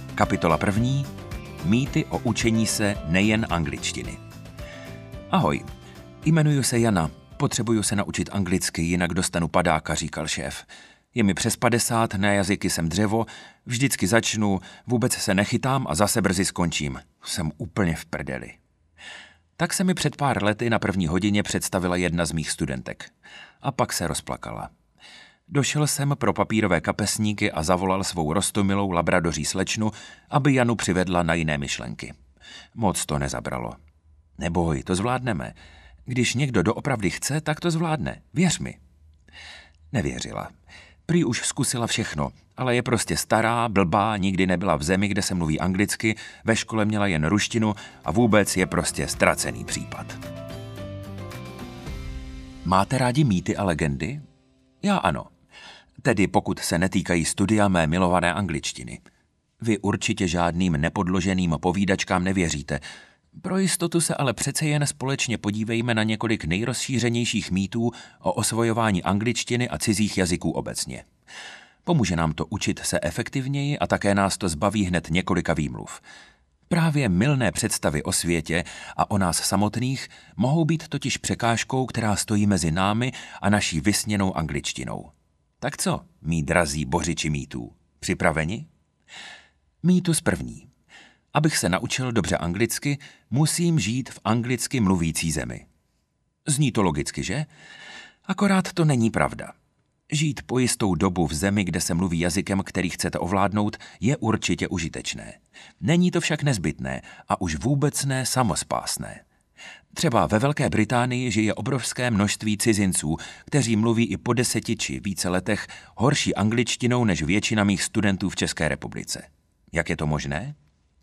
Kapitola 1. Mýty o učení se nejen angličtiny. Ahoj, jmenuji se Jana, potřebuju se naučit anglicky, jinak dostanu padáka, říkal šéf. Je mi přes 50, na jazyky jsem dřevo, vždycky začnu, vůbec se nechytám a zase brzy skončím. Jsem úplně v prdeli. Tak se mi před pár lety na první hodině představila jedna z mých studentek. A pak se rozplakala. Došel jsem pro papírové kapesníky a zavolal svou roztomilou labradoří slečnu, aby Janu přivedla na jiné myšlenky. Moc to nezabralo. Neboj, to zvládneme. Když někdo doopravdy chce, tak to zvládne. Věř mi. Nevěřila. Prý už zkusila všechno, ale je prostě stará, blbá, nikdy nebyla v zemi, kde se mluví anglicky, ve škole měla jen ruštinu a vůbec je prostě ztracený případ. Máte rádi mýty a legendy? Já ano. Tedy pokud se netýkají studia mé milované angličtiny. Vy určitě žádným nepodloženým povídačkám nevěříte. Pro jistotu se ale přece jen společně podívejme na několik nejrozšířenějších mýtů o osvojování angličtiny a cizích jazyků obecně. Pomůže nám to učit se efektivněji a také nás to zbaví hned několika výmluv. Právě mylné představy o světě a o nás samotných mohou být totiž překážkou, která stojí mezi námi a naší vysněnou angličtinou. Tak co, mí drazí bořiči mýtů? Připraveni? Mýtus první. Abych se naučil dobře anglicky, musím žít v anglicky mluvící zemi. Zní to logicky, že? Akorát to není pravda. Žít po jistou dobu v zemi, kde se mluví jazykem, který chcete ovládnout, je určitě užitečné. Není to však nezbytné a už vůbec ne samospásné. Třeba ve Velké Británii žije obrovské množství cizinců, kteří mluví i po 10 či více letech horší angličtinou než většina mých studentů v České republice. Jak je to možné?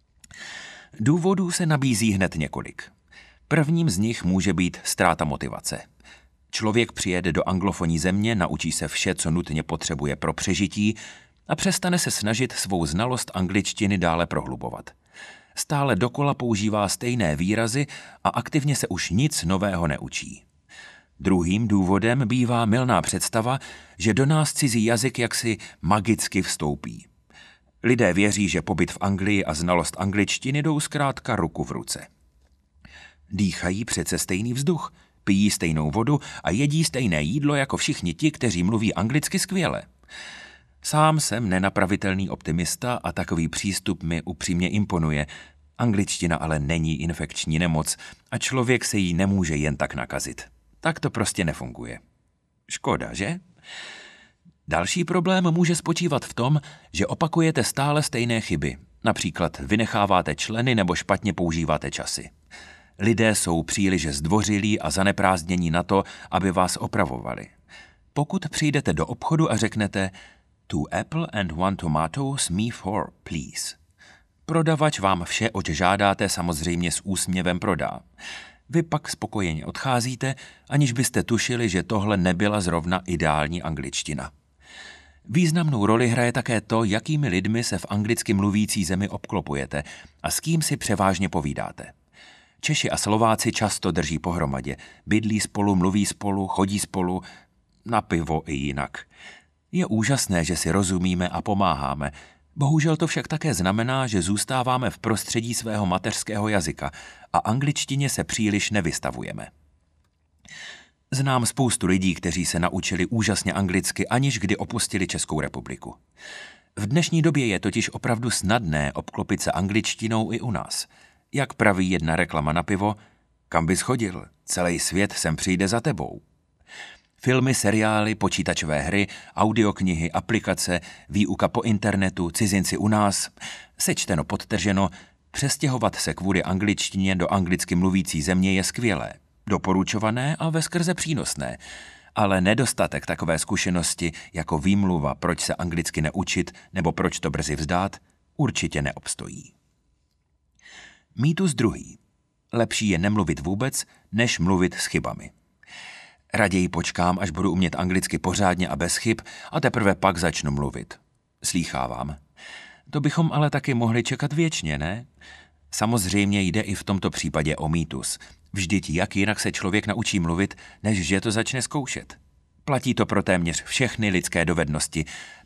Důvodů se nabízí hned několik. Prvním z nich může být ztráta motivace. Člověk přijede do anglofonní země, naučí se vše, co nutně potřebuje pro přežití a přestane se snažit svou znalost angličtiny dále prohlubovat. Stále dokola používá stejné výrazy a aktivně se už nic nového neučí. Druhým důvodem bývá mylná představa, že do nás cizí jazyk jaksi magicky vstoupí. Lidé věří, že pobyt v Anglii a znalost angličtiny jdou zkrátka ruku v ruce. Dýchají přece stejný vzduch, pijí stejnou vodu a jedí stejné jídlo jako všichni ti, kteří mluví anglicky skvěle. Sám jsem nenapravitelný optimista a takový přístup mi upřímně imponuje. Angličtina ale není infekční nemoc a člověk se jí nemůže jen tak nakazit. Tak to prostě nefunguje. Škoda, že? Další problém může spočívat v tom, že opakujete stále stejné chyby. Například vynecháváte členy nebo špatně používáte časy. Lidé jsou příliš zdvořilí a zaneprázdnění na to, aby vás opravovali. Pokud přijdete do obchodu a řeknete "Two apple and one tomatoes, me four, please." Prodavač vám vše, oč žádáte, samozřejmě s úsměvem prodá. Vy pak spokojeně odcházíte, aniž byste tušili, že tohle nebyla zrovna ideální angličtina. Významnou roli hraje také to, jakými lidmi se v anglicky mluvící zemi obklopujete a s kým si převážně povídáte. Češi a Slováci často drží pohromadě, bydlí spolu, mluví spolu, chodí spolu, na pivo i jinak. Je úžasné, že si rozumíme a pomáháme. Bohužel to však také znamená, že zůstáváme v prostředí svého mateřského jazyka a angličtině se příliš nevystavujeme. Znám spoustu lidí, kteří se naučili úžasně anglicky, aniž kdy opustili Českou republiku. V dnešní době je totiž opravdu snadné obklopit se angličtinou i u nás. Jak praví jedna reklama na pivo, kam bys chodil, celý svět sem přijde za tebou. Filmy, seriály, počítačové hry, audioknihy, aplikace, výuka po internetu, cizinci u nás, sečteno podtrženo, přestěhovat se kvůli angličtině do anglicky mluvící země je skvělé, doporučované a veskrze přínosné, ale nedostatek takové zkušenosti jako výmluva, proč se anglicky neučit nebo proč to brzy vzdát, určitě neobstojí. Mýtus druhý. Lepší je nemluvit vůbec, než mluvit s chybami. Raději počkám, až budu umět anglicky pořádně a bez chyb a teprve pak začnu mluvit. Slýchávám. To bychom ale taky mohli čekat věčně, ne? Samozřejmě jde i v tomto případě o mýtus. Vždyť jak jinak se člověk naučí mluvit, než že to začne zkoušet. Platí to pro téměř všechny lidské dovednosti,